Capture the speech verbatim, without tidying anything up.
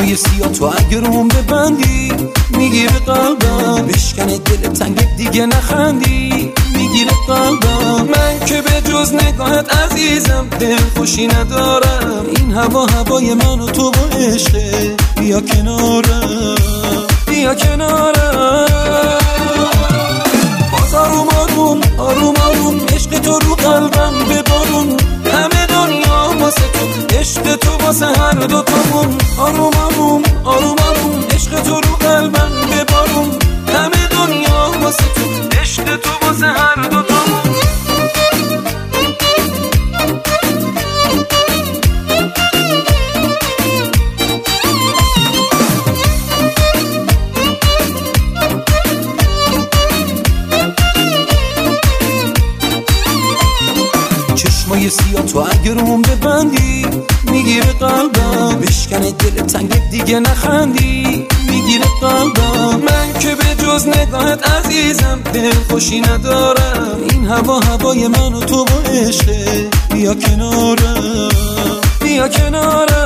چشمای سیاه تو اگه روم ببندی میگیره قلبم، بشکنه دل تنگت دیگه نخندی میگیره قلبم. من که به جز نگاهت عزیزم دل خوشی ندارم، این هوا هوای من و تو با عشقه، بیا کنارم بیا کنارم. باز آروم آروم آروم آروم عشق تو رو قلبم ببارون، همه دنیا واسه تو، عشق تو واسه هر دو تامون. آروم آروم آروم آروم عشق تو رو قلبم ببارون، همه دنیا واسه تو، عشق تو واسه هر دو تامون. چشمای سیاه تو اگه روم ببندی میگیره قلبم، بشکنه دل تنگت دیگه نخندی میگیره قلبم. من که به جز نگاهت عزیزم دل خوشی ندارم، این هوا هوای من و تو با عشقه، بیا کنارم بیا کنارم.